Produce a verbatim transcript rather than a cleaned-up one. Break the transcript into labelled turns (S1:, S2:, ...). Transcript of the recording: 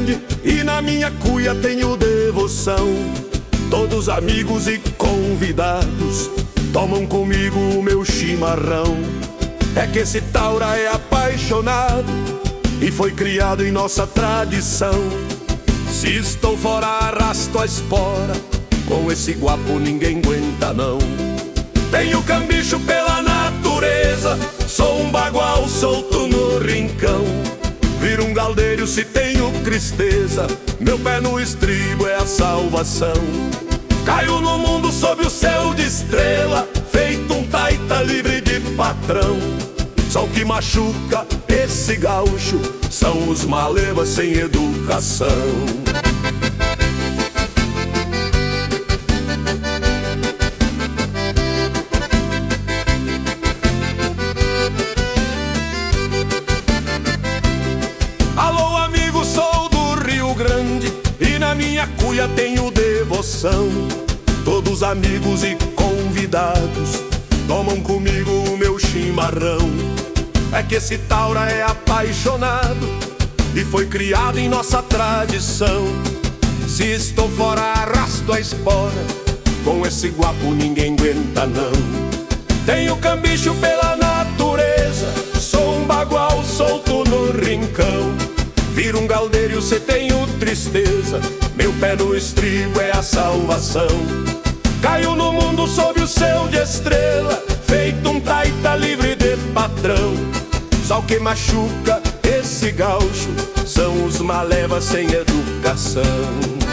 S1: Grande e na minha cuia tenho devoção. Todos amigos e convidados tomam comigo o meu chimarrão. É que esse taura é apaixonado e foi criado em nossa tradição. Se estou fora, arrasto a espora, com esse guapo ninguém aguenta não. Tenho cambicho pela natureza, sou um bagual solto no rincão. Viro um galdeiro se tenho tristeza, meu pé no estribo é a salvação. Caio no mundo sob o céu de estrela, feito um taita livre de patrão. Só o que machuca esse gaúcho são os malevas sem educação. Alô amigo, sou do Rio Grande e na minha cuia tenho devoção. Todos amigos e convidados tomam comigo o meu chimarrão. É que esse taura é apaixonado e foi criado em nossa tradição. Se estou fora, arrasto a espora, com esse guapo ninguém aguenta não. Tenho cambicho pela natureza, sou um bagual solto no rincão. Viro um galdeiro se tenho tristeza, meu pé no estribo é a salvação. Caio no mundo sob o céu de estrela, feito um taita livre de patrão. Só o que machuca esse gaúcho são os malevas sem educação.